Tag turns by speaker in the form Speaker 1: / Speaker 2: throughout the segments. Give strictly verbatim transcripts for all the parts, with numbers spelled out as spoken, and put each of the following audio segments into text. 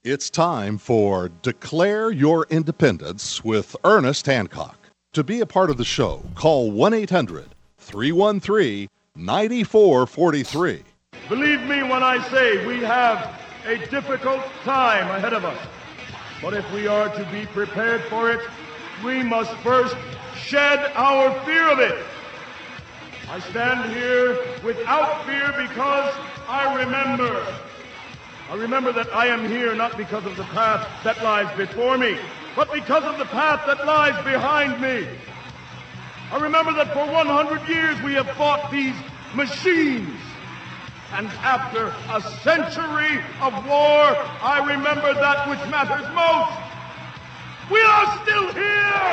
Speaker 1: It's time for Declare Your Independence with Ernest Hancock. To be a part of the show, call one eight hundred three one three nine four four three.
Speaker 2: Believe me when I say we have a difficult time ahead of us. But if we are to be prepared for it, we must first shed our fear of it. I stand here without fear because I remember. I remember that I am here not because of the path that lies before me, but because of the path that lies behind me. I remember that for one hundred years we have fought these machines. And after a century of war, I remember that which matters most. We are still here!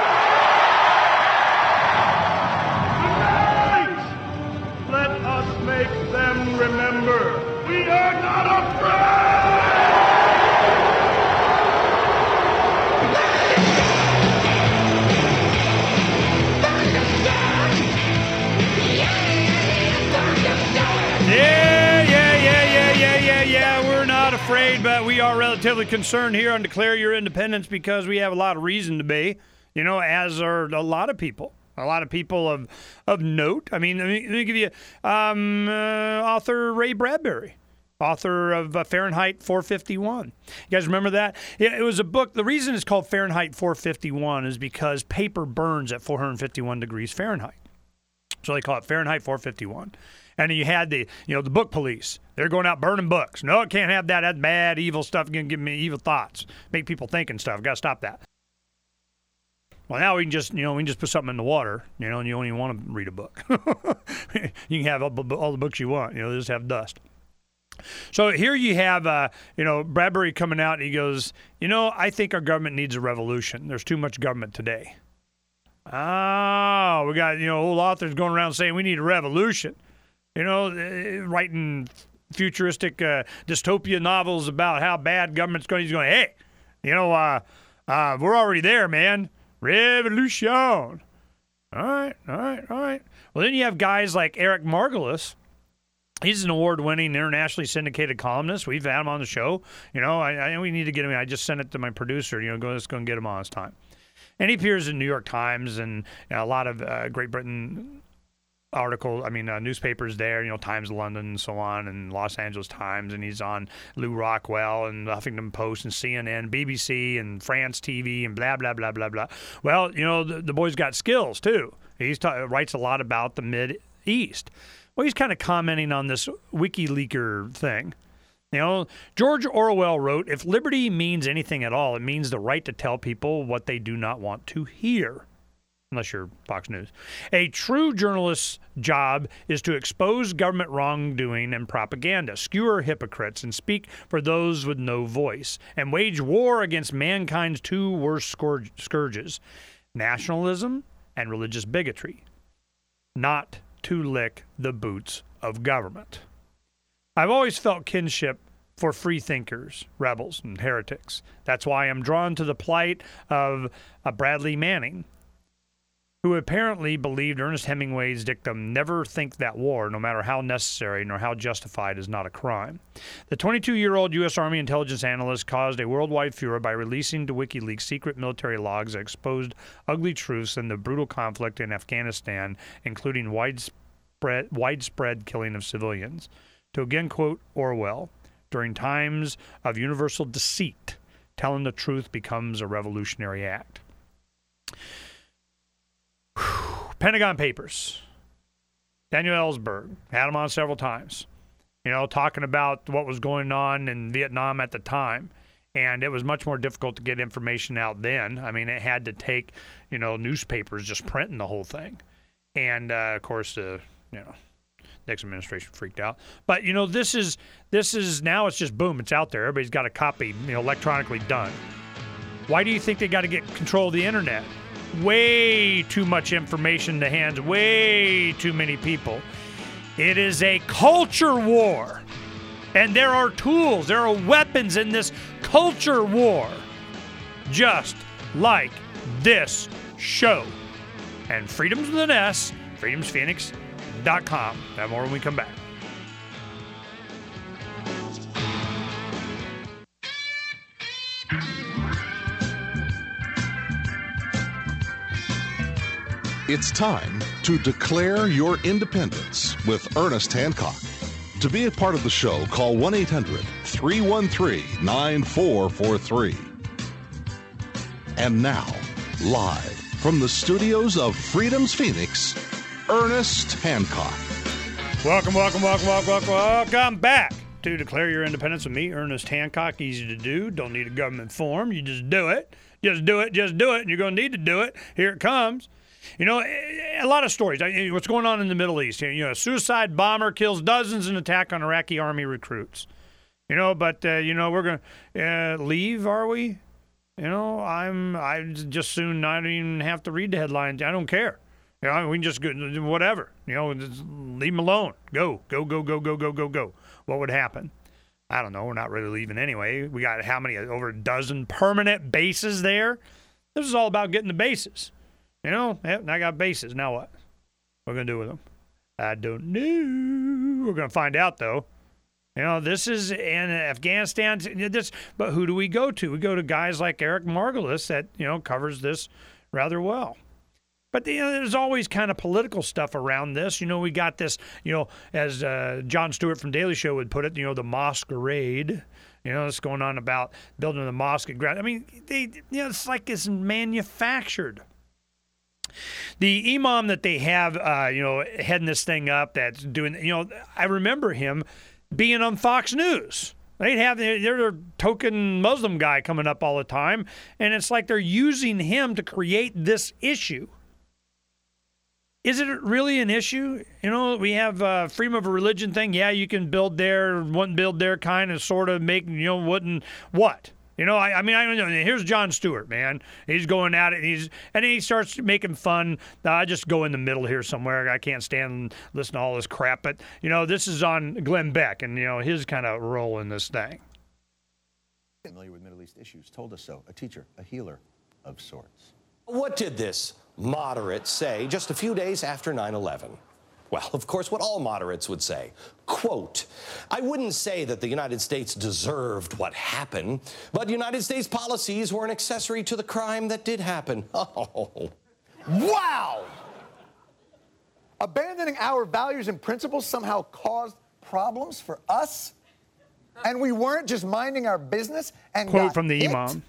Speaker 2: Tonight, let us make them remember we are not afraid!
Speaker 3: Yeah, yeah, yeah, yeah, yeah, yeah, yeah. We're not afraid, but we are relatively concerned here on Declare Your Independence because we have a lot of reason to be, you know, as are a lot of people. A lot of people of of note. I mean, let me, let me give you um, uh, author Ray Bradbury, author of uh, Fahrenheit four fifty-one. You guys remember that? Yeah, it was a book. The reason it's called Fahrenheit four fifty-one is because paper burns at four hundred fifty-one degrees Fahrenheit. So they call it Fahrenheit four fifty-one. And you had the, you know, the book police. They're going out burning books. No, it can't have that. That's bad, evil stuff. Going to give me evil thoughts. Make people think and stuff. Got to stop that. Well, now we can just, you know, we can just put something in the water, you know, and you don't even want to read a book. You can have all, all the books you want. You know, they just have dust. So here you have, uh, you know, Bradbury coming out and he goes, you know, I think our government needs a revolution. There's too much government today. Oh, we got, you know, old authors going around saying we need a revolution. You know, writing futuristic uh, dystopia novels about how bad government's going. He's going, hey, you know, uh, uh, we're already there, man. Revolution. All right, all right, all right. Well, then you have guys like Eric Margolis. He's an award-winning, internationally syndicated columnist. We've had him on the show. You know, I, I we need to get him. I just sent it to my producer. You know, go, let's go and get him on this time. And he appears in New York Times and you know, a lot of uh, Great Britain article, I mean, uh, newspapers there, you know, Times of London and so on, and Los Angeles Times, and he's on Lou Rockwell and Huffington Post and C N N, B B C and France T V and blah, blah, blah, blah, blah. Well, you know, the, the boy's got skills, too. He ta- writes a lot about the Mid-East. Well, he's kind of commenting on this WikiLeaker thing. You know, George Orwell wrote, if liberty means anything at all, it means the right to tell people what they do not want to hear. Unless you're Fox News. A true journalist's job is to expose government wrongdoing and propaganda, skewer hypocrites, and speak for those with no voice, and wage war against mankind's two worst scourges, nationalism and religious bigotry, not to lick the boots of government. I've always felt kinship for free thinkers, rebels, and heretics. That's why I'm drawn to the plight of uh, Bradley Manning, who apparently believed Ernest Hemingway's dictum, never think that war, no matter how necessary nor how justified, is not a crime. The twenty-two-year-old U S Army intelligence analyst caused a worldwide furor by releasing to WikiLeaks secret military logs that exposed ugly truths in the brutal conflict in Afghanistan, including widespread, widespread killing of civilians. To again quote Orwell, during times of universal deceit, telling the truth becomes a revolutionary act. Pentagon Papers. Daniel Ellsberg. Had him on several times. You know, talking about what was going on in Vietnam at the time. And it was much more difficult to get information out then. I mean, it had to take, you know, newspapers just printing the whole thing. And, uh, of course, the, you know, Nixon administration freaked out. But, you know, this is, this is, now it's just boom, it's out there. Everybody's got a copy, you know, electronically done. Why do you think they got to get control of the internet? Way too much information in the hands of way too many people. It is a culture war. And there are tools, there are weapons in this culture war. Just like this show. And Freedom's with an S, freedoms phoenix dot com. That more when we come back.
Speaker 1: It's time to declare your independence with Ernest Hancock. To be a part of the show, call one eight hundred three one three nine four four three. And now, live from the studios of Freedom's Phoenix, Ernest Hancock.
Speaker 3: Welcome, welcome, welcome, welcome, welcome, welcome back to Declare Your Independence with me, Ernest Hancock. Easy to do. Don't need a government form. You just do it. Just do it. Just do it. And you're going to need to do it. Here it comes. You know, a lot of stories. What's going on in the Middle East? You know, a suicide bomber kills dozens in attack on Iraqi army recruits. You know, but, uh, you know, we're going to uh, leave, are we? You know, I'm I just soon not even have to read the headlines. I don't care. You know, we can just go, whatever. You know, just leave them alone. Go, go, go, go, go, go, go, go. What would happen? I don't know. We're not really leaving anyway. We got how many? Over a dozen permanent bases there. This is all about getting the bases. You know, yep, I got bases. Now what? What are we going to do with them? I don't know. We're going to find out, though. You know, this is in Afghanistan. This, but who do we go to? We go to guys like Eric Margolis that, you know, covers this rather well. But, you know, there's always kind of political stuff around this. You know, we got this, you know, as uh, Jon Stewart from Daily Show would put it, you know, the masquerade. You know, it's going on about building the mosque at ground. I mean, they, you know, it's like it's manufactured. The imam that they have, uh, you know, heading this thing up, that's doing, you know, I remember him being on Fox News. They'd have their token Muslim guy coming up all the time, and it's like they're using him to create this issue. Is it really an issue? You know, we have uh, freedom of religion thing. Yeah, you can build there, wouldn't build there, kind of, sort of make, you know, wouldn't, what? You know, I, I mean, I don't know. Here's Jon Stewart, man. He's going at it. He's and then he starts making fun. Uh, I just go in the middle here somewhere. I can't stand and listen to all this crap. But, you know, this is on Glenn Beck and, you know, his kind of role in this thing.
Speaker 4: Familiar with Middle East issues, told us so. A teacher, a healer of sorts.
Speaker 5: What did this moderate say just a few days after nine eleven? Well, of course, what all moderates would say. Quote, I wouldn't say that the United States deserved what happened, but United States policies were an accessory to the crime that did happen. Oh.
Speaker 4: Wow! Abandoning our values and principles somehow caused problems for us? And we weren't just minding our business and
Speaker 3: Quote
Speaker 4: got
Speaker 3: from the
Speaker 4: hit?
Speaker 3: imam.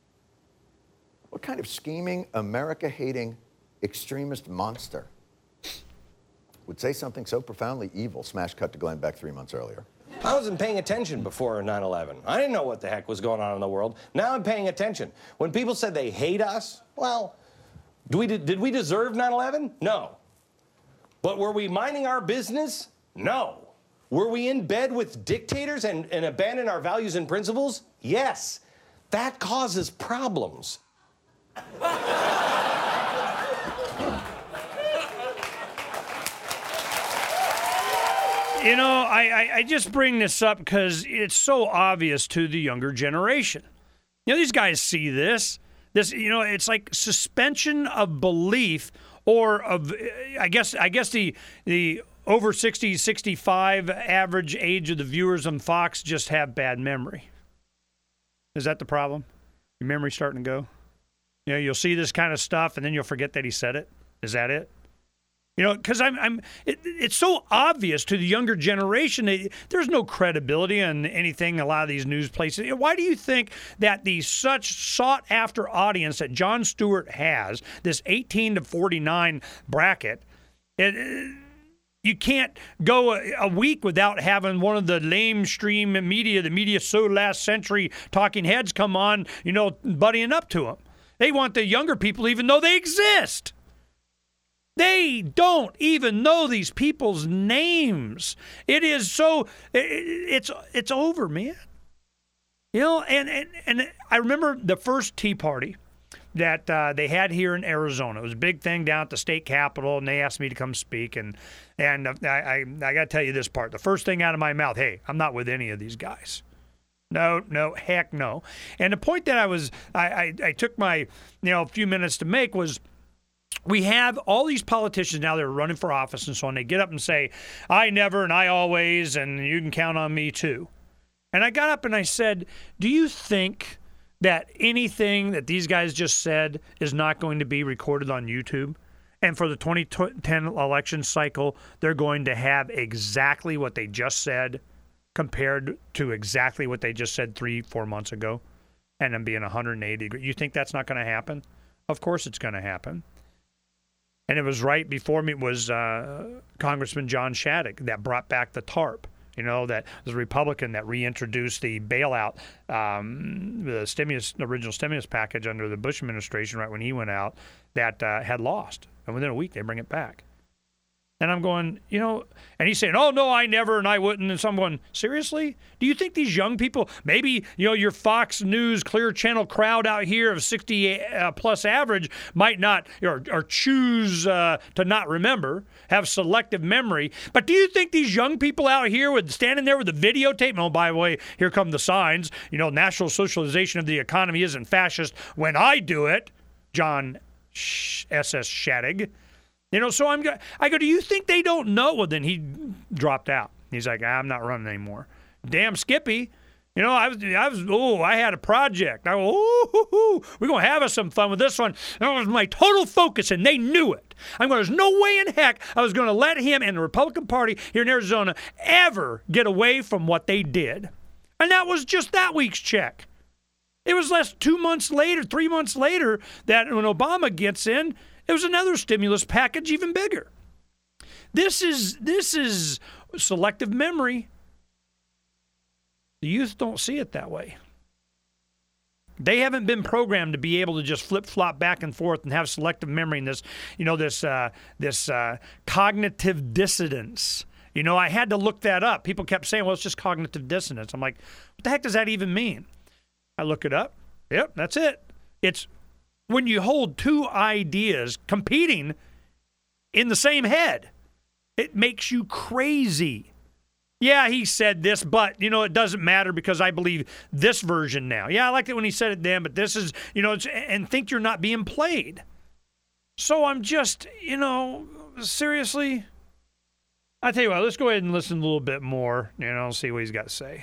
Speaker 4: What kind of scheming, America-hating, extremist monster would say something so profoundly evil? Smash cut to Glenn Beck three months earlier.
Speaker 5: I wasn't paying attention before nine eleven. I didn't know what the heck was going on in the world. Now I'm paying attention. When people said they hate us, well, do we, did we deserve nine eleven? No. But were we minding our business? No. Were we in bed with dictators and, and abandon our values and principles? Yes. That causes problems.
Speaker 3: You know, I, I, I just bring this up because it's so obvious to the younger generation. You know, these guys see this. This, you know, it's like suspension of belief, or of, I guess, I guess the the over sixty, sixty-five average age of the viewers on Fox just have bad memory. Is that the problem? Your memory's starting to go? You know, you'll see this kind of stuff, and then you'll forget that he said it. Is that it? You know, because I'm, I'm. It, it's so obvious to the younger generation. It, there's no credibility in anything a lot of these news places. Why do you think that the such sought-after audience that Jon Stewart has, this eighteen to forty-nine bracket, it, it, you can't go a, a week without having one of the lamestream media, the media so last century talking heads come on, you know, buddying up to them. They want the younger people even though they exist. They don't even know these people's names. It is so, it, it's it's over, man. You know, and, and, and I remember the first Tea Party that uh, they had here in Arizona. It was a big thing down at the state capitol, and they asked me to come speak. And and I, I, I got to tell you this part. The first thing out of my mouth, hey, I'm not with any of these guys. No, no, heck no. And the point that I was, I, I, I took my, you know, few minutes to make was, we have all these politicians now that are running for office and so on. They get up and say, I never and I always, and you can count on me too. And I got up and I said, do you think that anything that these guys just said is not going to be recorded on YouTube? And for the twenty ten election cycle, they're going to have exactly what they just said compared to exactly what they just said three, four months ago, and then being one hundred eighty degrees. You think that's not going to happen? Of course it's going to happen. And it was right before me was uh, Congressman John Shattuck that brought back the TARP. You know, that was a Republican that reintroduced the bailout, um, the stimulus, the original stimulus package under the Bush administration right when he went out, that uh, had lost. And within a week, they bring it back. And I'm going, you know, and he's saying, oh, no, I never, and I wouldn't. And so I'm going, seriously? Do you think these young people, maybe, you know, your Fox News Clear Channel crowd out here of sixty uh, plus average might not, or, or choose uh, to not remember, have selective memory. But do you think these young people out here with standing there with the videotape, oh, by the way, here come the signs, you know, national socialization of the economy isn't fascist when I do it, John S S Shattuck. You know, so I'm. I go, do you think they don't know? Well, then he dropped out. He's like, I'm not running anymore. Damn Skippy. You know, I was, I was, oh, I had a project. I go, ooh, we're going to have us some fun with this one. That was my total focus, and they knew it. I'm going, there's no way in heck I was going to let him and the Republican Party here in Arizona ever get away from what they did. And that was just that week's check. It was less two months later, three months later, that when Obama gets in, it was another stimulus package even bigger. This is this is selective memory. The youth don't see it that way. They haven't been programmed to be able to just flip-flop back and forth and have selective memory and this, you know, this uh, this uh, cognitive dissonance. You know, I had to look that up. People kept saying, well, it's just cognitive dissonance. I'm like, what the heck does that even mean? I look it up. Yep, that's it. It's when you hold two ideas competing in the same head. It makes you crazy. Yeah, he said this, but, you know, it doesn't matter because I believe this version now. Yeah, I liked it when he said it then, but this is, you know, it's, and think you're not being played. So I'm just, you know, seriously, I tell you what, let's go ahead and listen a little bit more, you know, see what he's got to say.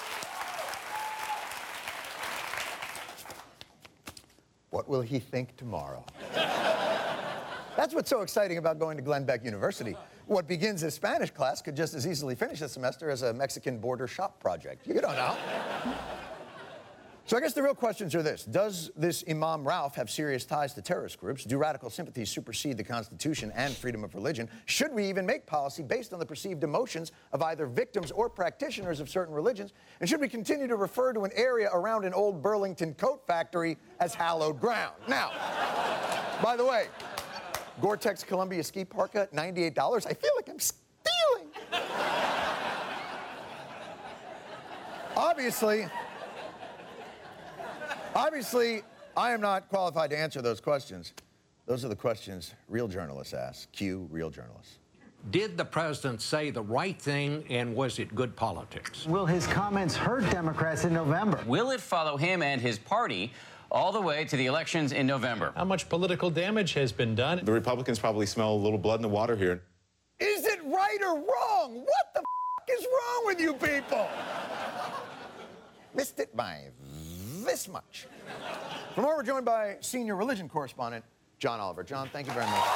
Speaker 4: What will he think tomorrow? That's what's so exciting about going to Glenn Beck University. What begins as Spanish class could just as easily finish the semester as a Mexican border shop project. You don't know. So I guess the real questions are this. Does this Imam Rauf have serious ties to terrorist groups? Do radical sympathies supersede the Constitution and freedom of religion? Should we even make policy based on the perceived emotions of either victims or practitioners of certain religions? And should we continue to refer to an area around an old Burlington coat factory as hallowed ground? Now, by the way, Gore-Tex Columbia ski parka, ninety-eight dollars. I feel like I'm stealing. Obviously... Obviously, I am not qualified to answer those questions. Those are the questions real journalists ask. Cue real journalists.
Speaker 6: Did the president say the right thing, and was it good politics?
Speaker 7: Will his comments hurt Democrats in November?
Speaker 8: Will it follow him and his party all the way to the elections in November?
Speaker 9: How much political damage has been done?
Speaker 10: The Republicans probably smell a little blood in the water here.
Speaker 4: Is it right or wrong? What the f*** is wrong with you people? Missed it by this much. For more, we're joined by senior religion correspondent John Oliver. John, thank you very much.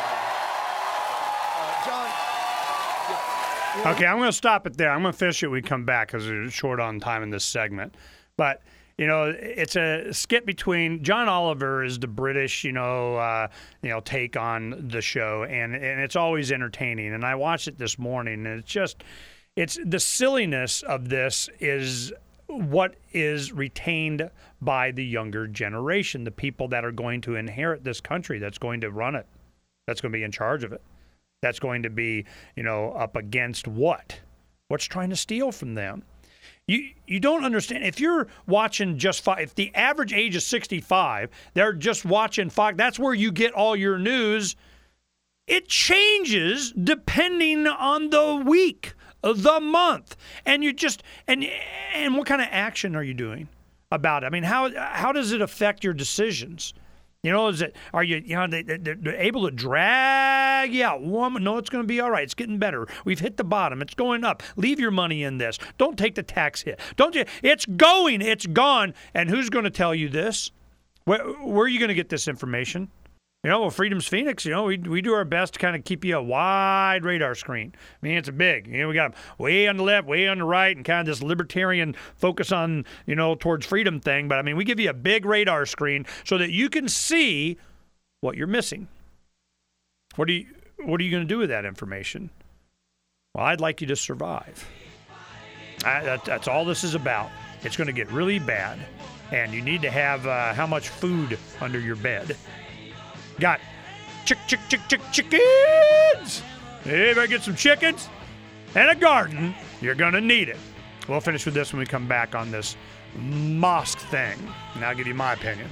Speaker 4: Uh, John.
Speaker 3: Okay, I'm going to stop it there. I'm going to finish it when we come back because we're short on time in this segment. But, you know, it's a skit between John Oliver is the British, you know, uh, you know, take on the show, and and it's always entertaining. And I watched it this morning, and it's just, it's the silliness of this is what is retained by the younger generation, the people that are going to inherit this country, that's going to run it, that's going to be in charge of it, that's going to be, you know, up against what? What's trying to steal from them? You you don't understand. If you're watching just Fox, if the average age is sixty-five, they're just watching Fox, that's where you get all your news. It changes depending on the week, the month, and you just and and what kind of action are you doing about it? I mean, how how does it affect your decisions? You know, is it? Are you? You know, they, they're, they're able to drag you out. Woman, no, it's going to be all right. It's getting better. We've hit the bottom. It's going up. Leave your money in this. Don't take the tax hit. Don't you? It's going. It's gone. And who's going to tell you this? Where, where are you going to get this information? You know, well, Freedom's Phoenix, you know, we we do our best to kind of keep you a wide radar screen. I mean, it's a big, you know, we got them way on the left, way on the right, and kind of this libertarian focus on, you know, towards freedom thing. But, I mean, we give you a big radar screen so that you can see what you're missing. What are you, what are you going to do with that information? Well, I'd like you to survive. I, that, that's all this is about. It's going to get really bad, and you need to have uh, how much food under your bed? Got chick, chick, chick, chick, chickens. Everybody get some chickens and a garden. You're going to need it. We'll finish with this when we come back on this mosque thing. And I'll give you my opinion.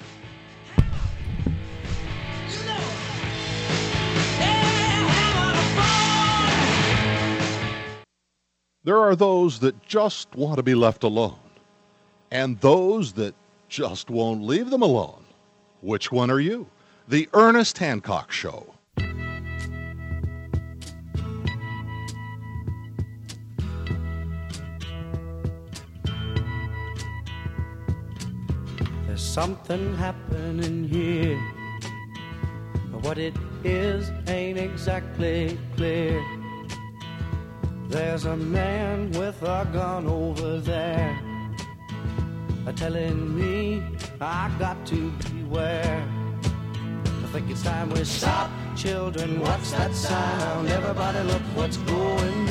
Speaker 1: There are those that just want to be left alone, and those that just won't leave them alone. Which one are you? The Ernest Hancock Show.
Speaker 11: There's something happening here, but what it is ain't exactly clear. There's a man with a gun over there, telling me I got to beware. I think it's time we stop, children. What's that sound? Everybody, look what's going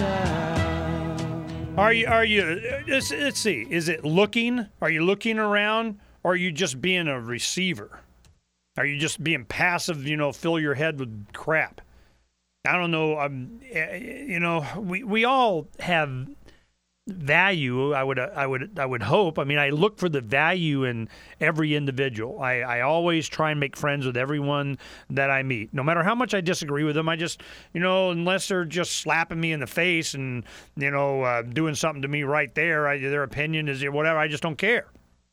Speaker 11: down.
Speaker 3: Are you? Are you? Let's, let's see. Is it looking? Are you looking around, or are you just being a receiver? Are you just being passive? You know, fill your head with crap. I don't know. Um, you know, we we all have value. I would I would I would hope. I mean, I look for the value in every individual. I, I always try and make friends with everyone that I meet, no matter how much I disagree with them. I just, you know, unless they're just slapping me in the face and, you know, uh, doing something to me right there, I, their opinion is whatever. I just don't care.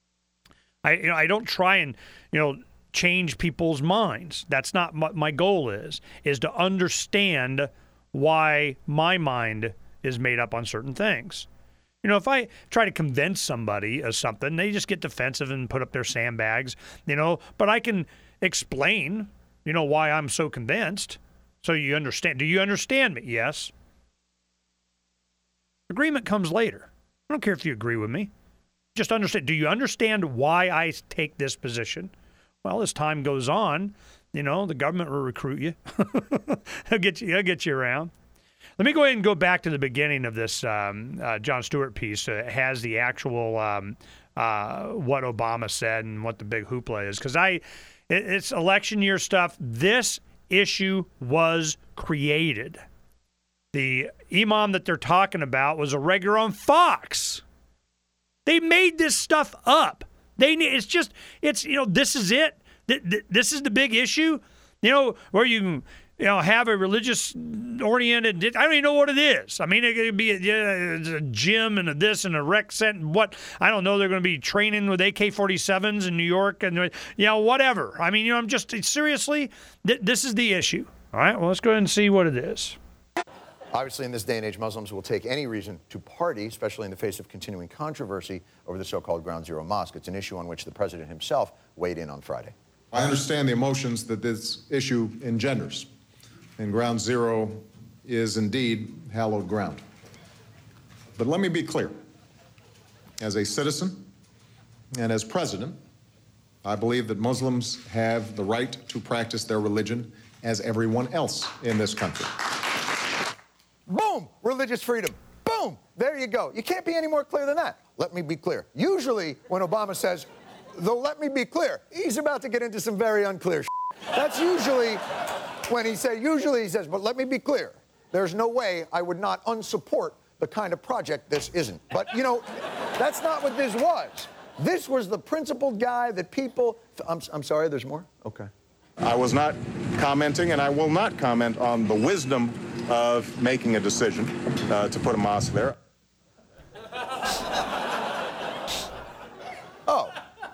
Speaker 3: I you know I don't try and, you know, change people's minds. That's not what my goal is. Is to understand why my mind is made up on certain things. You know, if I try to convince somebody of something, they just get defensive and put up their sandbags, you know, but I can explain, you know, why I'm so convinced. So you understand. Do you understand me? Yes. Agreement comes later. I don't care if you agree with me. Just understand. Do you understand why I take this position? Well, as time goes on, you know, the government will recruit you. He'll get you, he'll get you around. Let me go ahead and go back to the beginning of this um, uh, Jon Stewart piece. Uh, it has the actual um, uh, what Obama said and what the big hoopla is. Because I, it, it's election year stuff. This issue was created. The imam that they're talking about was a regular on Fox. They made this stuff up. They it's just it's you know this is it. This is the big issue. You know where you. You know, have a religious-oriented. I don't even know what it is. I mean, it could be a, a gym and a this and a rec center and what. I don't know. They're going to be training with A K forty-sevens in New York and, you know, whatever. I mean, you know, I'm just, seriously, th- this is the issue. All right, well, let's go ahead and see what it is.
Speaker 4: Obviously, in this day and age, Muslims will take any reason to party, especially in the face of continuing controversy over the so-called Ground Zero Mosque. It's an issue on which the president himself weighed in on Friday.
Speaker 10: I understand the emotions that this issue engenders. And Ground Zero is indeed hallowed ground. But let me be clear. As a citizen and as president, I believe that Muslims have the right to practice their religion as everyone else in this country.
Speaker 4: Boom! Religious freedom. Boom! There you go. You can't be any more clear than that. Let me be clear. Usually, when Obama says, though let me be clear, he's about to get into some very unclear shit. That's usually when he says, usually he says, but let me be clear. There's no way I would not unsupport the kind of project this isn't. But, you know, that's not what this was. This was the principled guy that people... I'm, I'm sorry, there's more? Okay.
Speaker 10: I was not commenting, and I will not comment on the wisdom of making a decision uh, to put a mosque there.
Speaker 4: Oh,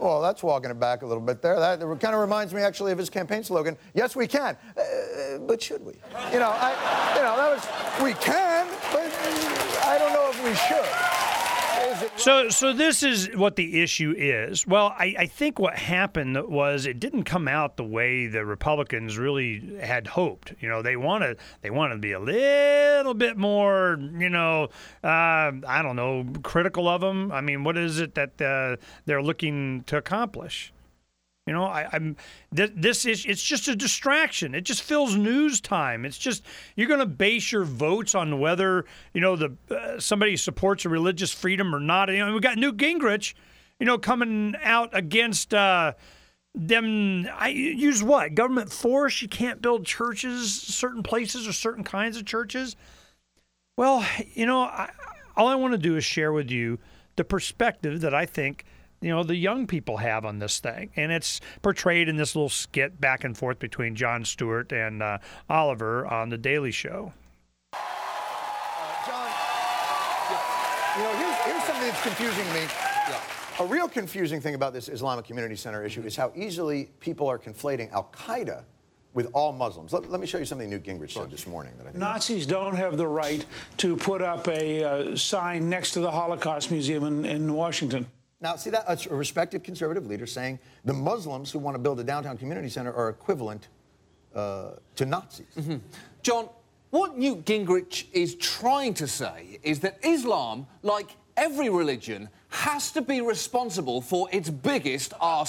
Speaker 4: Well, that's walking it back a little bit there. That kind of reminds me, actually, of his campaign slogan, yes, we can. Uh, but should we? You know, I, you know, that was, we can, but I don't know if we should.
Speaker 3: So, so this is what the issue is. Well, I, I think what happened was it didn't come out the way the Republicans really had hoped. You know, they wanted they wanted to be a little bit more, you know, uh, I don't know, critical of them. I mean, what is it that uh, they're looking to accomplish? You know, I, I'm th- this is it's just a distraction. It just fills news time. It's just you're going to base your votes on whether you know the uh, somebody supports a religious freedom or not. You know, we got Newt Gingrich, you know, coming out against uh, them. I use what government force? You can't build churches, certain places or certain kinds of churches. Well, you know, I, all I want to do is share with you the perspective that I think. You know, the young people have on this thing. And it's portrayed in this little skit back and forth between Jon Stewart and uh, Oliver on The Daily Show.
Speaker 4: Uh, John, you know, here's, here's something that's confusing me. Yeah. A real confusing thing about this Islamic Community Center issue is how easily people are conflating Al-Qaeda with all Muslims. Let, let me show you something Newt Gingrich said this morning. That I think
Speaker 12: Nazis don't have the right to put up a uh, sign next to the Holocaust Museum in, in Washington.
Speaker 4: Now, see that? That's a respected conservative leader saying the Muslims who want to build a downtown community center are equivalent uh, to Nazis.
Speaker 13: Mm-hmm. John, what Newt Gingrich is trying to say is that Islam, like every religion, has to be responsible for its biggest arse.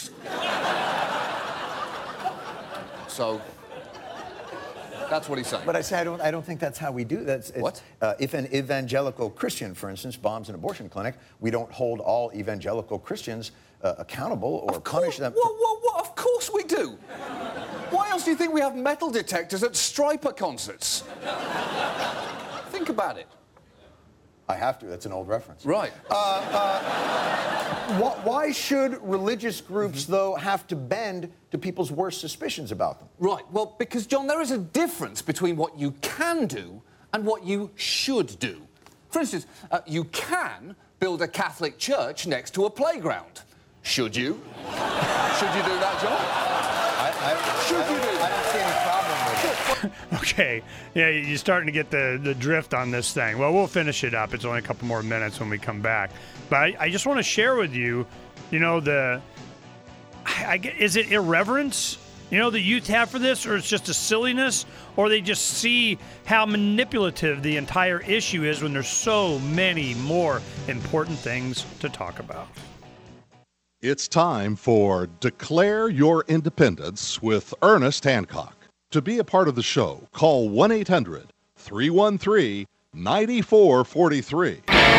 Speaker 13: So, that's what he's saying.
Speaker 4: But I say I don't. I don't think that's how we do. That's it's,
Speaker 13: what?
Speaker 4: Uh, if an evangelical Christian, for instance, bombs an abortion clinic, we don't hold all evangelical Christians uh, accountable or punish them.
Speaker 13: What, what, what? Of course we do. Why else do you think we have metal detectors at Stryper concerts? Think about it.
Speaker 4: I have to. That's an old reference.
Speaker 13: Right.
Speaker 4: Uh, uh, wh- why should religious groups, mm-hmm. though, have to bend to people's worst suspicions about them?
Speaker 13: Right. Well, because, John, there is a difference between what you can do and what you should do. For instance, uh, you can build a Catholic church next to a playground. Should you? Should you do that, John?
Speaker 4: I, I,
Speaker 13: should
Speaker 4: I
Speaker 13: you do that?
Speaker 4: I don't see any problem with it.
Speaker 3: Okay, yeah, you're starting to get the, the drift on this thing. Well, we'll finish it up. It's only a couple more minutes when we come back. But I, I just want to share with you, you know, the, I, I, is it irreverence, you know, the youth have for this, or it's just a silliness, or they just see how manipulative the entire issue is when there's so many more important things to talk about.
Speaker 1: It's time for Declare Your Independence with Ernest Hancock. To be a part of the show, call one eight hundred three one three nine four four three.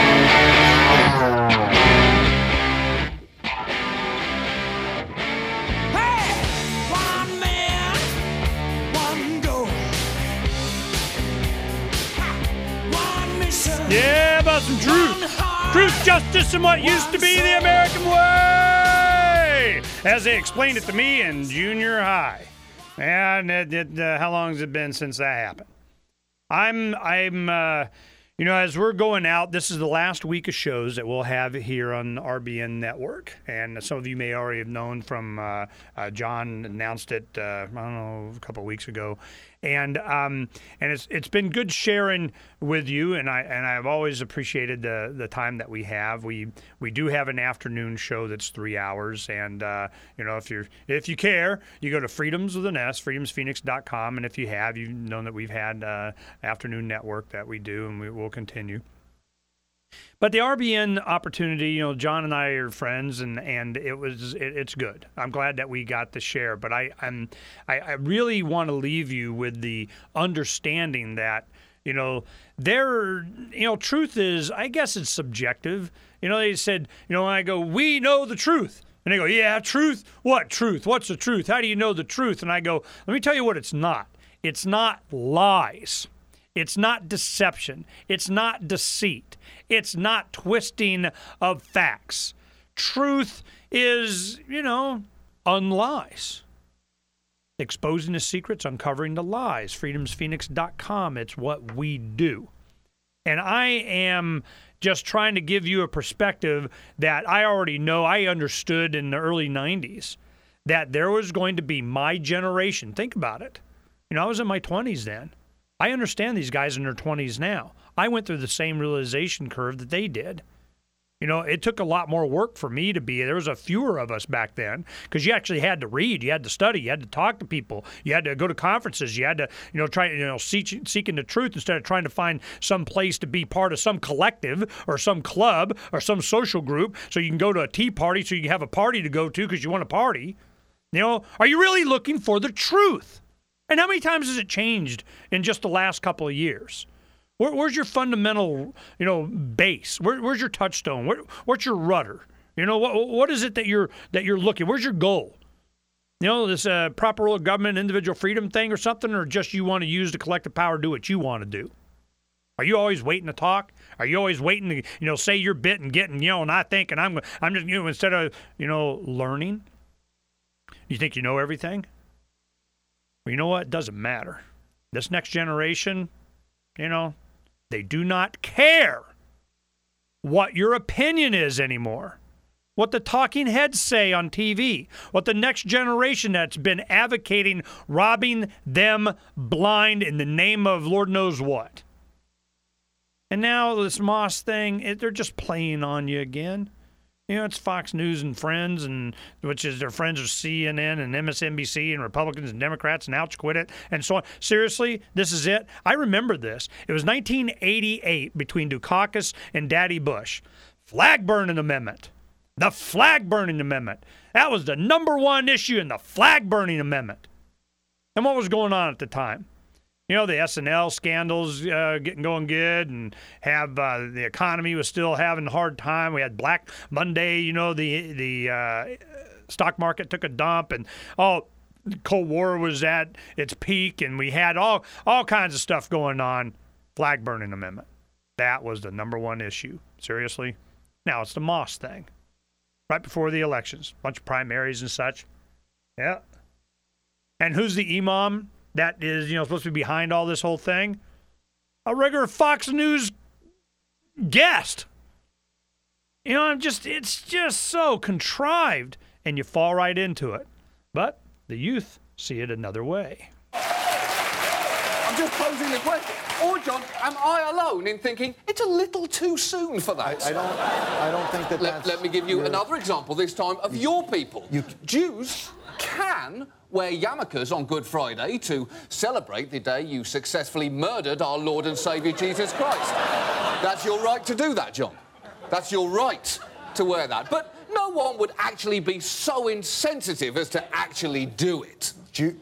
Speaker 3: Yeah, about some truth. Truth, justice, and what used to be the American way, as they explained it to me in junior high. And it, it, uh, how long has it been since that happened? I'm, I'm, uh, you know, as we're going out, this is the last week of shows that we'll have here on R B N Network. And some of you may already have known from uh, uh, John announced it, uh, I don't know, a couple of weeks ago. And um, and it's it's been good sharing with you, and I and I've always appreciated the the time that we have. We we do have an afternoon show that's three hours, and uh, you know if you if you care, you go to Freedoms with an S, freedoms phoenix dot com, and if you have, you've known that we've had uh, afternoon network that we do, and we will continue. But the R B N opportunity, you know, John and I are friends, and, and it was it, it's good. I'm glad that we got to share. But I I'm I, I really want to leave you with the understanding that, you know, there you know, truth is, I guess it's subjective. You know, they said, you know, when I go, we know the truth. And they go, yeah, truth? What truth? What's the truth? How do you know the truth? And I go, let me tell you what it's not. It's not lies. It's not deception. It's not deceit. It's not twisting of facts. Truth is, you know, unlies. Exposing the secrets, uncovering the lies. freedoms phoenix dot com. It's what we do. And I am just trying to give you a perspective that I already know, I understood in the early nineties, that there was going to be my generation. Think about it. You know, I was in my twenties then. I understand these guys in their twenties now. I went through the same realization curve that they did. You know, it took a lot more work for me to be. There was a fewer of us back then because you actually had to read, you had to study, you had to talk to people, you had to go to conferences, you had to, you know, try, you know, seek, seeking the truth instead of trying to find some place to be part of some collective or some club or some social group so you can go to a tea party so you can have a party to go to because you want a party. You know, are you really looking for the truth? And how many times has it changed in just the last couple of years? Where, where's your fundamental, you know, base? Where, where's your touchstone? Where, what's your rudder? You know, what what is it that you're that you're looking? Where's your goal? You know, this uh, proper role of government, individual freedom thing or something, or just you want to use the collective power to do what you want to do? Are you always waiting to talk? Are you always waiting to, you know, say your bit and getting, you know, and I think, and I'm, I'm just, you know, instead of, you know, learning? You think you know everything? Well, you know what? It doesn't matter. This next generation, you know, they do not care what your opinion is anymore, what the talking heads say on T V, what the next generation that's been advocating robbing them blind in the name of Lord knows what. And now this Moss thing, it, they're just playing on you again. You know, it's Fox News and Friends, and which is their friends of C N N and M S N B C and Republicans and Democrats and ouch, quit it, and so on. Seriously, this is it? I remember this. It was nineteen eighty-eight between Dukakis and Daddy Bush. Flag burning amendment. The flag burning amendment. That was the number one issue in the flag burning amendment. And what was going on at the time? You know, the S N L scandals uh, getting going good, and have uh, the economy was still having a hard time. We had Black Monday, you know, the the uh, stock market took a dump, and all the Cold War was at its peak, and we had all all kinds of stuff going on. Flag burning amendment. That was the number one issue. Seriously. Now it's the Moss thing. Right before the elections, bunch of primaries and such. Yeah. And who's the imam that is, you know, supposed to be behind all this whole thing? A regular Fox News guest. You know, I'm just, it's just so contrived, and you fall right into it. But the youth see it another way.
Speaker 13: I'm just posing the question. Or, John, am I alone in thinking it's a little too soon for that?
Speaker 4: I, I don't. I don't think that.
Speaker 13: Let,
Speaker 4: that's
Speaker 13: let me give you
Speaker 4: your...
Speaker 13: another example. This time of your people.
Speaker 4: You...
Speaker 13: Jews can wear yarmulkes on Good Friday to celebrate the day you successfully murdered our Lord and Saviour Jesus Christ. That's your right to do that, John. That's your right to wear that. But no one would actually be so insensitive as to actually do it.
Speaker 4: Jew...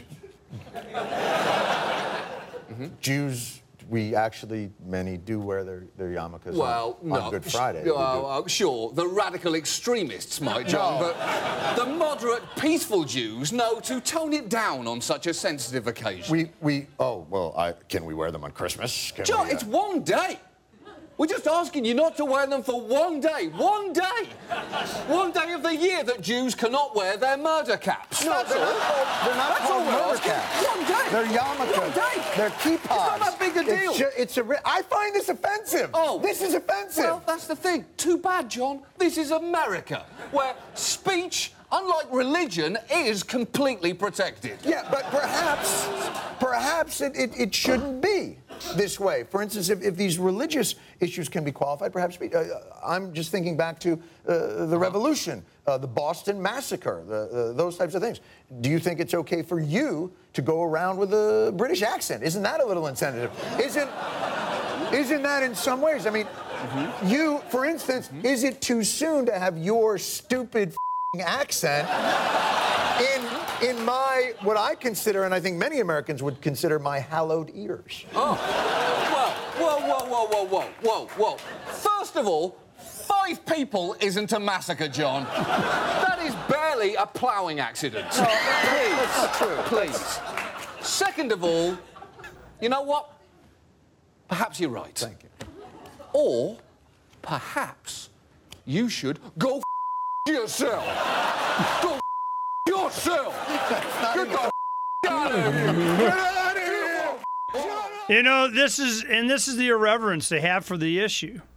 Speaker 4: mm-hmm. Jews, we actually, many do wear their, their yarmulkes
Speaker 13: well,
Speaker 4: on,
Speaker 13: no,
Speaker 4: on Good Friday.
Speaker 13: Sh- uh, uh, sure, the radical extremists might, John, no. but the moderate, peaceful Jews know to tone it down on such a sensitive occasion.
Speaker 4: We, we, oh, well, I, can we wear them on Christmas? Can
Speaker 13: John,
Speaker 4: we, uh...
Speaker 13: it's one day. We're just asking you not to wear them for one day. One day. One day of the year that Jews cannot wear their murder caps.
Speaker 4: No,
Speaker 13: That's
Speaker 4: they're
Speaker 13: all.
Speaker 4: not called, they're not
Speaker 13: That's
Speaker 4: called
Speaker 13: all we're
Speaker 4: murder
Speaker 13: asking.
Speaker 4: caps.
Speaker 13: One day.
Speaker 4: They're yarmulkes.
Speaker 13: One day.
Speaker 4: They're keypods.
Speaker 13: It's not that big a deal.
Speaker 4: It's, ju- it's a. Ri- I find this offensive.
Speaker 13: Oh.
Speaker 4: This is offensive.
Speaker 13: Well, that's the thing. Too bad, John. This is America, where speech, unlike religion, is completely protected.
Speaker 4: Yeah, but perhaps, perhaps it, it, it shouldn't be this way. For instance, if, if these religious issues can be qualified, perhaps be, uh, I'm just thinking back to uh, the Revolution, uh, the Boston Massacre, the, uh, those types of things. Do you think it's okay for you to go around with a British accent? Isn't that a little insensitive? Isn't, isn't that in some ways? I mean, mm-hmm. you, for instance, mm-hmm. is it too soon to have your stupid accent in in my, what I consider, and I think many Americans would consider, my hallowed ears?
Speaker 13: Oh, well, whoa, whoa, whoa, whoa, whoa, whoa, whoa. First of all, five people isn't a massacre, John. That is barely a ploughing accident.
Speaker 4: No, please, that's true.
Speaker 13: Please. Second of all, you know what? Perhaps you're right.
Speaker 4: Thank you.
Speaker 13: Or perhaps you should go f*** yourself. Go f*** yourself. Get the f*** out of here. Get out of here.
Speaker 3: You know, this is, and this is the irreverence they have for the issue.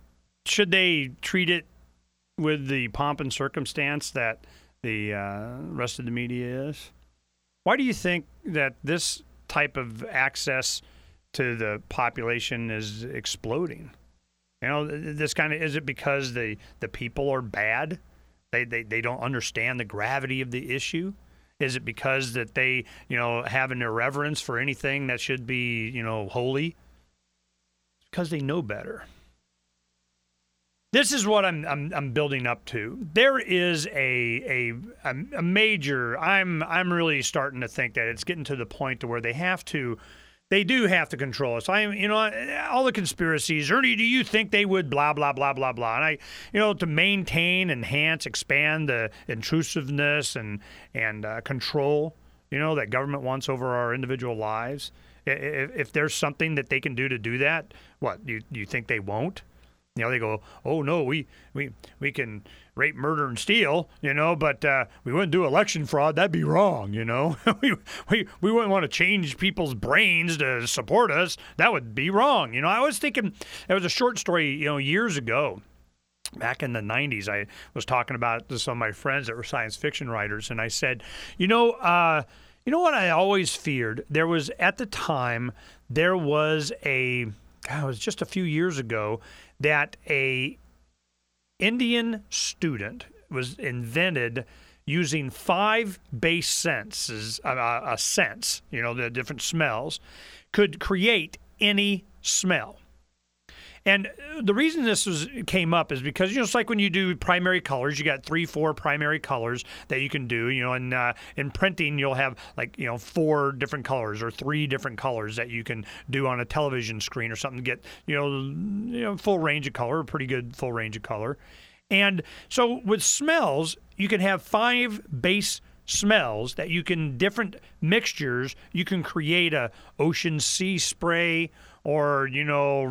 Speaker 3: should they treat it with the pomp and circumstance that the uh, rest of the media is? Why do you think that this type of access to the population is exploding? You know, this kind of, is it because the, the people are bad? They, they they don't understand the gravity of the issue? Is it because that they, you know, have an irreverence for anything that should be, you know, holy? It's because they know better. This is what I'm I'm I'm building up to. There is a a a major. I'm I'm really starting to think that it's getting to the point to where they have to, they do have to control us. I am, you know, all the conspiracies. Ernie, do you think they would blah blah blah blah blah? And I, you know, to maintain, enhance, expand the intrusiveness and and uh, control, you know, that government wants over our individual lives. If, if there's something that they can do to do that, what you you think they won't? You know, they go, oh, no, we we we can rape, murder, and steal, you know, but uh, we wouldn't do election fraud. That'd be wrong, you know. we, we we wouldn't want to change people's brains to support us. That would be wrong. You know, I was thinking, there was a short story, you know, years ago, back in the nineties. I was talking about it to some of my friends that were science fiction writers, and I said, you know, uh, you know what I always feared? There was, at the time, there was a, God, it was just a few years ago, that a Indian student was invented using five base senses, uh, a sense, you know, the different smells, could create any smell. And the reason this was came up is because, you know, it's like when you do primary colors, you got three, four primary colors that you can do. You know, in uh, in printing, you'll have like, you know, four different colors or three different colors that you can do on a television screen or something to get, you know, you know, full range of color, pretty good full range of color. And so with smells, you can have five base smells that you can, different mixtures, you can create a ocean sea spray or, you know,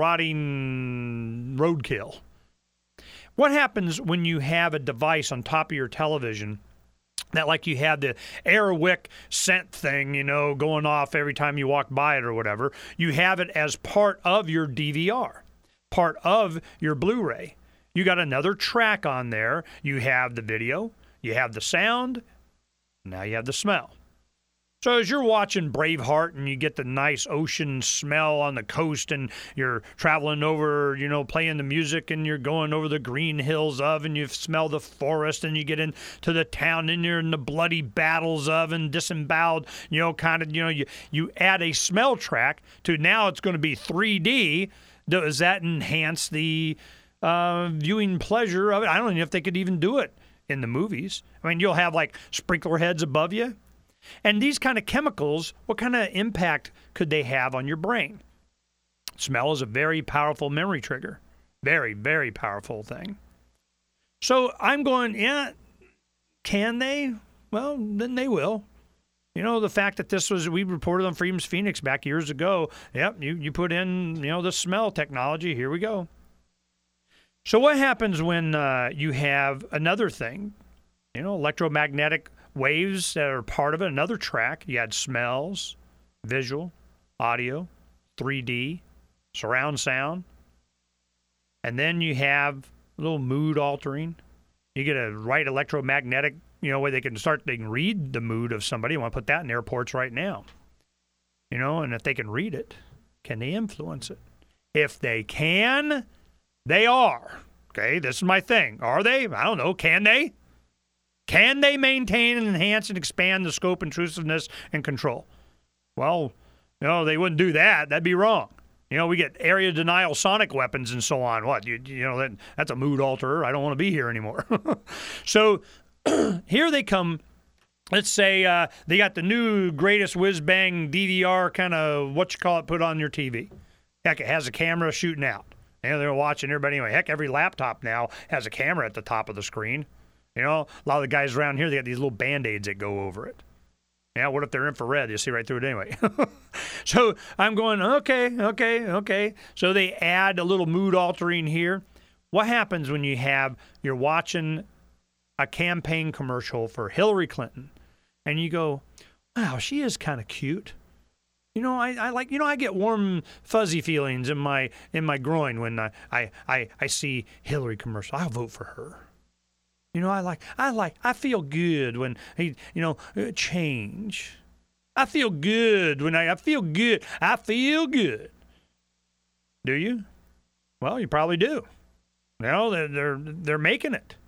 Speaker 3: rotting roadkill. What happens when you have a device on top of your television that, like, you have the Airwick scent thing, you know, going off every time you walk by it or whatever? You have it as part of your D V R, part of your Blu-ray. You got another track on there. You have the video, you have the sound, now you have the smell. So as you're watching Braveheart and you get the nice ocean smell on the coast and you're traveling over, you know, playing the music and you're going over the green hills of and you smell the forest and you get into the town and you're in the bloody battles of and disemboweled, you know, kind of, you know, you, you add a smell track to now it's going to be three D. Does that enhance the uh, viewing pleasure of it? I don't know if they could even do it in the movies. I mean, you'll have like sprinkler heads above you. And these kind of chemicals, what kind of impact could they have on your brain? Smell is a very powerful memory trigger. Very, very powerful thing. So I'm going, yeah, can they? Well, then they will. You know, the fact that this was, we reported on Freedom's Phoenix back years ago. Yep, you, you put in, you know, the smell technology. Here we go. So what happens when uh, you have another thing, you know, electromagnetic waves that are part of it, another track? You had smells, visual, audio, three D, surround sound. And then you have a little mood altering. You get a right electromagnetic, you know, where they can start, they can read the mood of somebody. I want to put that in airports right now. You know, and if they can read it, can they influence it? If they can, they are. Okay, this is my thing. Are they? I don't know. Can they? Can they maintain and enhance and expand the scope, intrusiveness, and control? Well, you know, they wouldn't do that. That'd be wrong. You know, we get area denial sonic weapons and so on. What? You, you know, that, that's a mood alterer. I don't want to be here anymore. So here they come. Let's say uh, they got the new greatest whiz-bang D V R kind of, what you call it, put on your T V. Heck, it has a camera shooting out. You know, they're watching everybody anyway. Heck, every laptop now has a camera at the top of the screen. You know, a lot of the guys around here, they got these little Band-Aids that go over it. Yeah, what if they're infrared? You see right through it anyway. So I'm going, okay, okay, okay. So they add a little mood altering here. What happens when you have, you're watching a campaign commercial for Hillary Clinton, and you go, wow, she is kind of cute. You know, I, I like, you know, I get warm, fuzzy feelings in my in my groin when I, I, I, I see Hillary commercial. I'll vote for her. You know, I like, I like, I feel good when, he, you know, change. I feel good when I, I feel good. I feel good. Do you? Well, you probably do. Well, they're, they're, they're making it.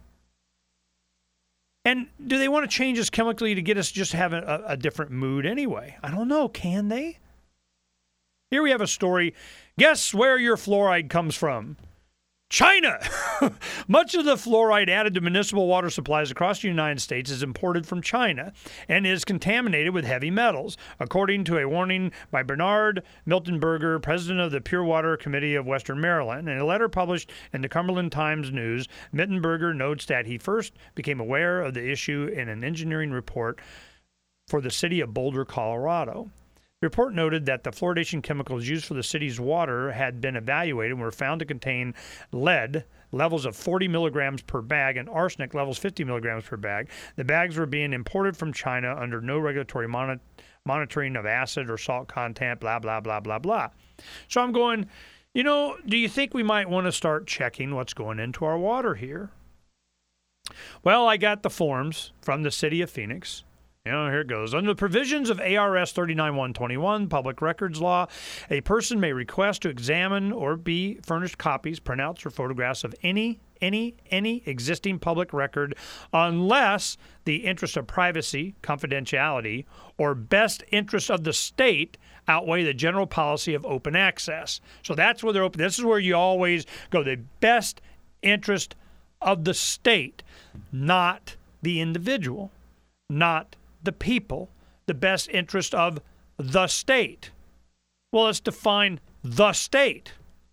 Speaker 3: And do they want to change us chemically to get us just have a, a different mood anyway? I don't know. Can they? Here we have a story. Guess where your fluoride comes from? China! Much of the fluoride added to municipal water supplies across the United States is imported from China and is contaminated with heavy metals, according to a warning by Bernard Miltenberger, president of the Pure Water Committee of Western Maryland. In a letter published in the Cumberland Times News, Miltenberger notes that he first became aware of the issue in an engineering report for the city of Boulder, Colorado. The report noted that the fluoridation chemicals used for the city's water had been evaluated and were found to contain lead levels of forty milligrams per bag and arsenic levels fifty milligrams per bag. The bags were being imported from China under no regulatory mon- monitoring of acid or salt content, blah, blah, blah, blah, blah. So I'm going, you know, do you think we might want to start checking what's going into our water here? Well, I got the forms from the city of Phoenix. You know, here it goes. Under the provisions of A R S thirty-nine one twenty-one, Public Records Law, a person may request to examine or be furnished copies, printouts, or photographs of any, any, any existing public record unless the interest of privacy, confidentiality, or best interest of the state outweigh the general policy of open access. So that's where they're open. This is where you always go. The best interest of the state, not the individual, not the people, the best interest of the state. Well, let's define the state.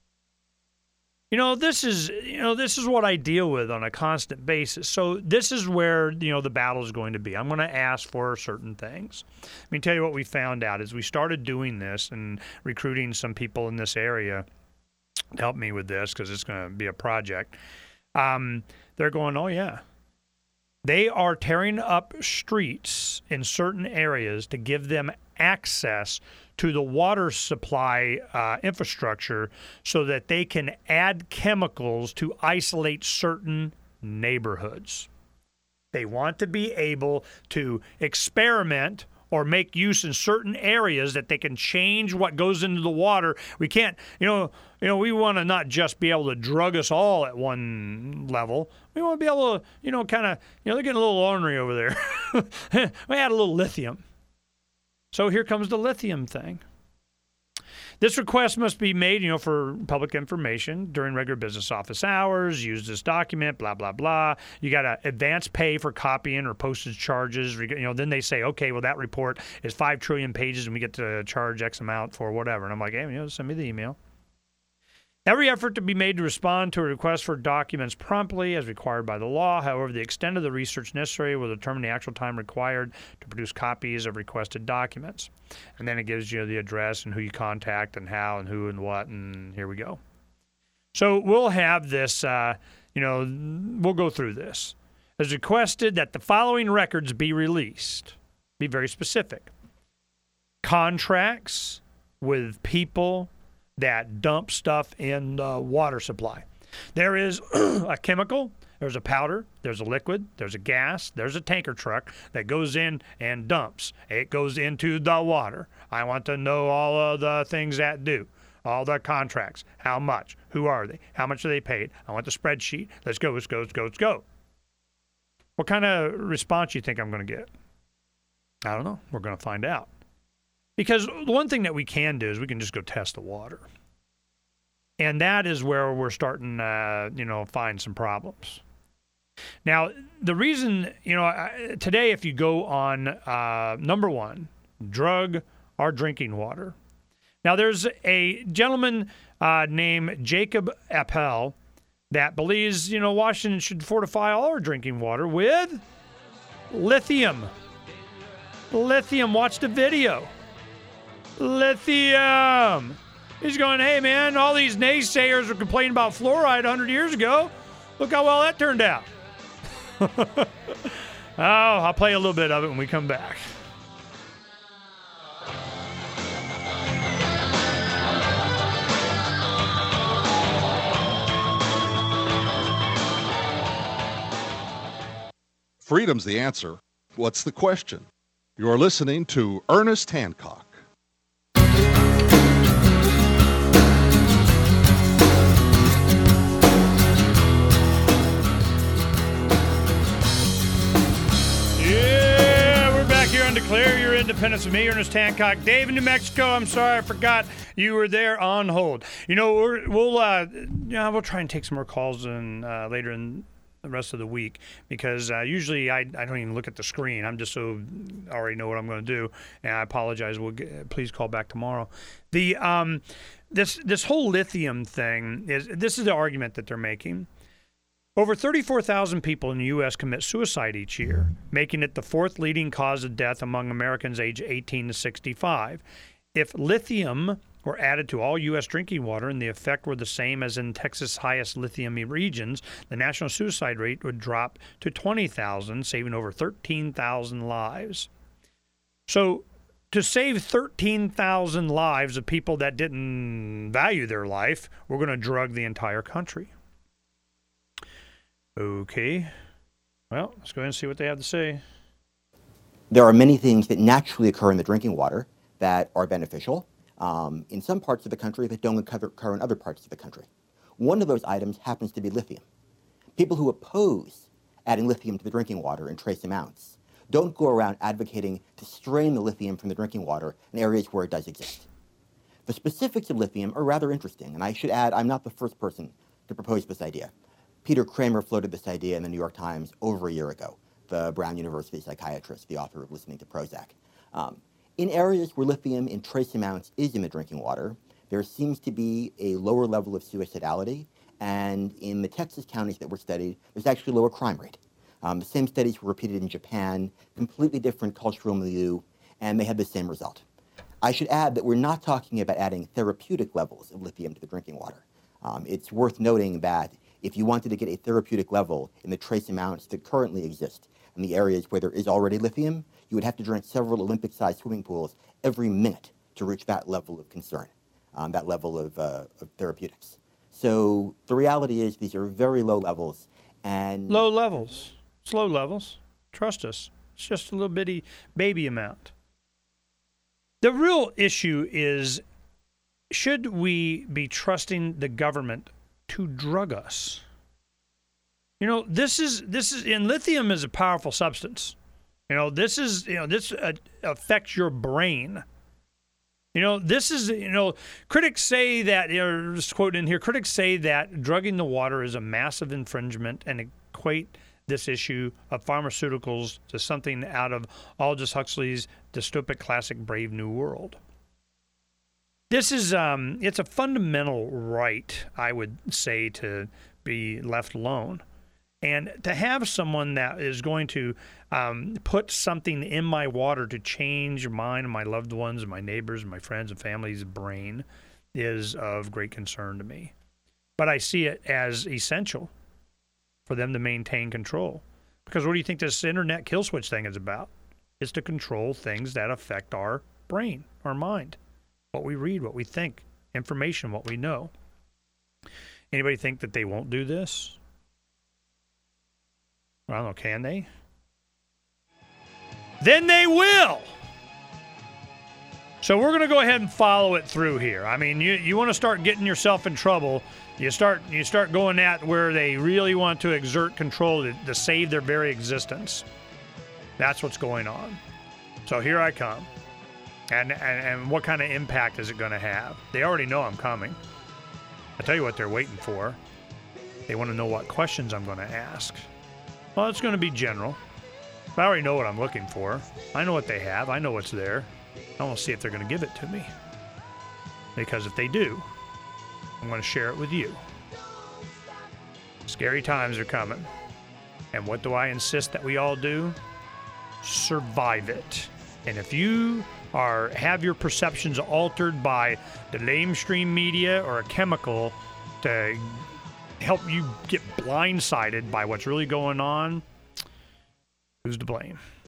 Speaker 3: You know, this is, you know, this is what I deal with on a constant basis. So this is where, you know, the battle is going to be. I'm going to ask for certain things. Let me tell you what we found out as we started doing this and recruiting some people in this area to help me with this, because it's going to be a project. Um, they're going, oh, yeah. They are tearing up streets in certain areas to give them access to the water supply uh, infrastructure so that they can add chemicals to isolate certain neighborhoods. They want to be able to experiment or make use in certain areas that they can change what goes into the water. We can't, you know, you know, we want to not just be able to drug us all at one level. We want to be able to, you know, kind of, you know, they're getting a little ornery over there. We add a little lithium. So here comes the lithium thing. This request must be made, you know, for public information during regular business office hours. Use this document, blah, blah, blah. You got to advance pay for copying or postage charges. You know, then they say, okay, well, that report is five trillion pages and we get to charge X amount for whatever. And I'm like, hey, you know, send me the email. Every effort to be made to respond to a request for documents promptly as required by the law. However, the extent of the research necessary will determine the actual time required to produce copies of requested documents. And then it gives you the address and who you contact and how and who and what, and here we go. So we'll have this, uh, you know, we'll go through this. It was requested that the following records be released. Be very specific. Contracts with people that dump stuff in the water supply. There is a chemical, there's a powder, there's a liquid, there's a gas, there's a tanker truck that goes in and dumps. It goes into the water. I want to know all of the things that do, all the contracts, how much, who are they, how much are they paid. I want the spreadsheet. Let's go, let's go, let's go, let's go. What kind of response do you think I'm going to get? I don't know. We're going to find out. Because the one thing that we can do is we can just go test the water. And that is where we're starting to, you know, find some problems. Now, the reason, you know, today if you go on, uh, number one, drug our drinking water. Now, there's a gentleman uh, named Jacob Appel that believes, you know, Washington should fortify all our drinking water with lithium. Lithium. Watch the video. Lithium. He's going, hey, man, all these naysayers were complaining about fluoride one hundred years ago. Look how well that turned out. Oh, I'll play a little bit of it when we come back.
Speaker 1: Freedom's the answer. What's the question? You're listening to Ernest Hancock.
Speaker 3: Declare your independence with me, Ernest Hancock. Dave in New Mexico, I'm sorry I forgot you were there on hold. You know, we're, we'll uh, yeah, we'll try and take some more calls in, uh, later in the rest of the week because uh, usually I, I don't even look at the screen. I'm just so I already know what I'm going to do, and I apologize. We'll get, please call back tomorrow. The um, this this whole lithium thing is this is the argument that they're making. Over thirty-four thousand people in the U S commit suicide each year, making it the fourth leading cause of death among Americans aged eighteen to sixty-five. If lithium were added to all U S drinking water and the effect were the same as in Texas' highest lithium regions, the national suicide rate would drop to twenty thousand, saving over thirteen thousand lives. So to save thirteen thousand lives of people that didn't value their life, we're going to drug the entire country. Okay. Well, let's go ahead and see what they have to say.
Speaker 14: There are many things that naturally occur in the drinking water that are beneficial um, in some parts of the country that don't occur in other parts of the country. One of those items happens to be lithium. People who oppose adding lithium to the drinking water in trace amounts don't go around advocating to strain the lithium from the drinking water in areas where it does exist. The specifics of lithium are rather interesting, and I should add I'm not the first person to propose this idea. Peter Kramer floated this idea in the New York Times over a year ago, the Brown University psychiatrist, the author of Listening to Prozac. Um, in areas where lithium in trace amounts is in the drinking water, there seems to be a lower level of suicidality, and in the Texas counties that were studied, there's actually a lower crime rate. Um, the same studies were repeated in Japan, completely different cultural milieu, and they had the same result. I should add that we're not talking about adding therapeutic levels of lithium to the drinking water. Um, it's worth noting that if you wanted to get a therapeutic level in the trace amounts that currently exist in the areas where there is already lithium, you would have to drink several Olympic-sized swimming pools every minute to reach that level of concern, um, that level of, uh, of therapeutics. So the reality is these are very low levels. And
Speaker 3: low levels. It's low levels. Trust us. It's just a little bitty baby amount. The real issue is, should we be trusting the government to drug us? You know, this is this is and lithium is a powerful substance. You know, this is you know this uh, affects your brain. You know, this is you know critics say that you know, just quote in here. Critics say that drugging the water is a massive infringement and equate this issue of pharmaceuticals to something out of Aldous Huxley's dystopic classic Brave New World. This is, um, it's a fundamental right, I would say, to be left alone. And to have someone that is going to um, put something in my water to change mine and my loved ones and my neighbors and my friends and family's brain is of great concern to me. But I see it as essential for them to maintain control. Because what do you think this internet kill switch thing is about? It's to control things that affect our brain, our mind. What we read, what we think, information, what we know. Anybody think that they won't do this? I don't know, can they? Then they will! So we're going to go ahead and follow it through here. I mean, you, you want to start getting yourself in trouble, you start you start going at where they really want to exert control to, to save their very existence. That's what's going on. So here I come. And, and and what kind of impact is it going to have? They already know I'm coming. I tell you what they're waiting for. They want to know what questions I'm going to ask. Well, it's going to be general. But I already know what I'm looking for. I know what they have. I know what's there. I want to see if they're going to give it to me. Because if they do, I'm going to share it with you. Scary times are coming. And what do I insist that we all do? Survive it. And if you are have your perceptions altered by the lamestream media or a chemical to help you get blindsided by what's really going on, who's to blame?